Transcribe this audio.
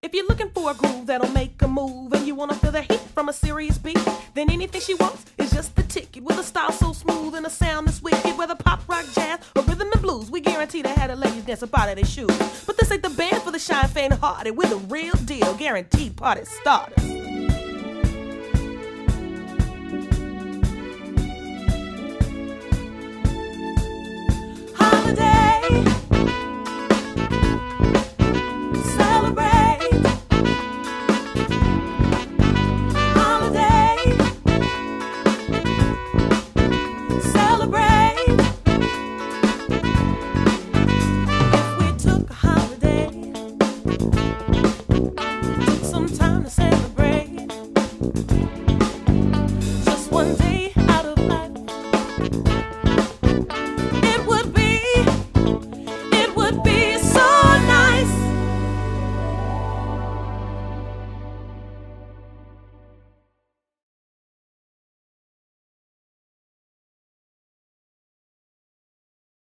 If you're looking for a groove that'll make a move and you wanna feel the heat from a serious beat, then anything she wants is just the ticket. With a style so smooth and a sound that's wicked, whether pop, rock, jazz, or rhythm and blues, we guarantee to have the ladies dance up out of their shoes. But this ain't the band for the shy faint-hearted. We're the real deal, guaranteed party starters. Holiday, celebrate. Holiday, celebrate. If we took a holiday, took some time to say